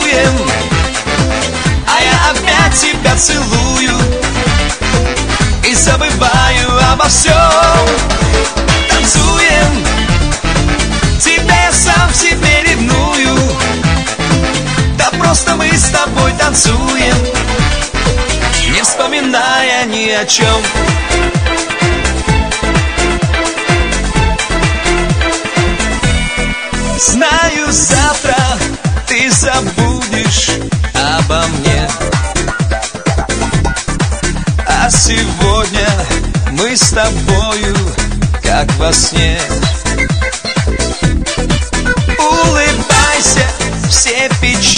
танцуем, а я опять тебя целую и забываю обо всем. Танцуем, тебя я сам себе ревную, да просто мы с тобой танцуем, не вспоминая ни о чем. Знаю, завтра ты забудешь обо мне, а сегодня мы с тобою, как во сне. Улыбайся, все печали